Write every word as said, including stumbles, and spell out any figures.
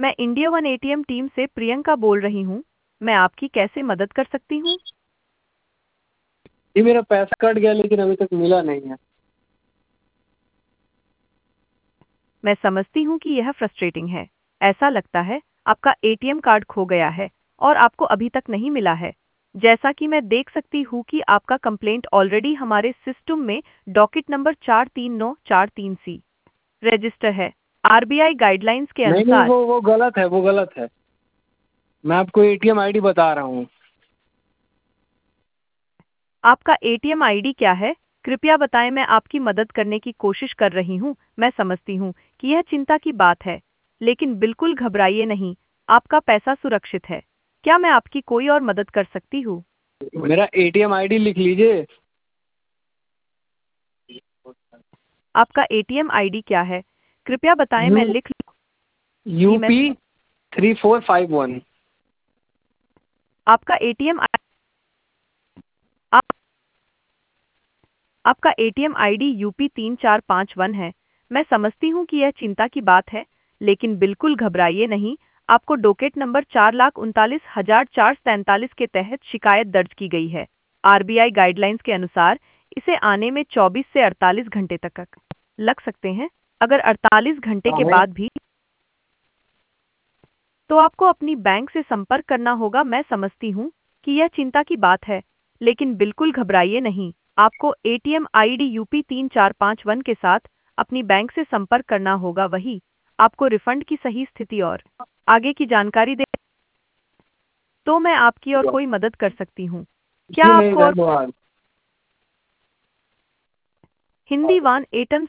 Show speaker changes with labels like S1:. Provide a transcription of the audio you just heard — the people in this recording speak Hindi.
S1: मैं इंडिया वन एटीएम टीम से प्रियंका बोल रही हूँ। मैं आपकी कैसे मदद कर सकती हूँ?
S2: जी मेरा पैसा कट गया लेकिन अभी तक मिला नहीं है।
S1: मैं समझती हूँ कि यह फ्रस्ट्रेटिंग है। ऐसा लगता है आपका एटीएम कार्ड खो गया है और आपको अभी तक नहीं मिला है। जैसा कि मैं देख सकती हूँ कि आपका कंप्लेंट ऑलरेडी हमारे सिस्टम में डॉकेट नंबर चार तीन नौ चार तीन सी रजिस्टर है। आरबीआई गाइडलाइंस के
S2: नहीं नहीं,
S1: अनुसार
S2: वो वो गलत है, वो गलत है। मैं आपको एटीएम आईडी बता रहा हूँ।
S1: आपका एटीएम आईडी क्या है? कृपया बताएं, मैं आपकी मदद करने की कोशिश कर रही हूँ। मैं समझती हूँ कि यह चिंता की बात है, लेकिन बिल्कुल घबराइए नहीं, आपका पैसा सुरक्षित है। क्या मैं आपकी कोई और मदद कर सकती हूँ?
S2: मेरा एटीएम आईडी लिख लीजिए।
S1: आपका एटीएम आईडी क्या है? कृपया बताएं,
S2: यू
S1: मैं लिख लूं जी। मैं
S2: UP three four five one.
S1: आपका एटीएम आप, आपका एटीएम आईडी यूपी तीन चार पाँच वन है। मैं समझती हूँ कि यह चिंता की बात है, लेकिन बिल्कुल घबराइए नहीं। आपको डोकेट नंबर चार लाख उनतालीस हजार चार सौ तैंतालीस के तहत शिकायत दर्ज की गई है। आरबीआई गाइडलाइंस के अनुसार इसे आने में चौबीस से अड़तालीस घंटे तक लग सकते हैं। अगर अड़तालीस घंटे के
S2: हाँ।
S1: बाद भी तो आपको अपनी बैंक से संपर्क करना होगा। मैं समझती हूँ कि यह चिंता की बात है, लेकिन बिल्कुल घबराइए नहीं। आपको एटीएम आईडी यूपी तीन चार पाँच वन के साथ अपनी बैंक से संपर्क करना होगा, वही आपको रिफंड की सही स्थिति और आगे की जानकारी दे तो मैं आपकी और कोई मदद कर सकती हूँ। क्या
S2: जी नहीं,
S1: आपको और
S2: धन्यवाद।
S1: Hindi one atom